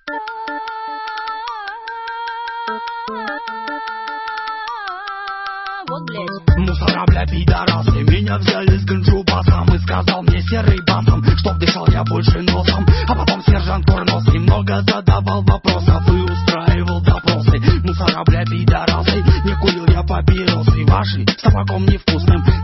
Вот, блядь. Мусора, бля, пидорасы. Меня взяли с ганджубасом и сказал мне серый басом, чтоб дышал я больше носом. А потом сержант Курносый много задавал вопросов и устраивал допросы. Мусора, бля, пидорасы. Не курил я папиросы ваши с табаком невкусным.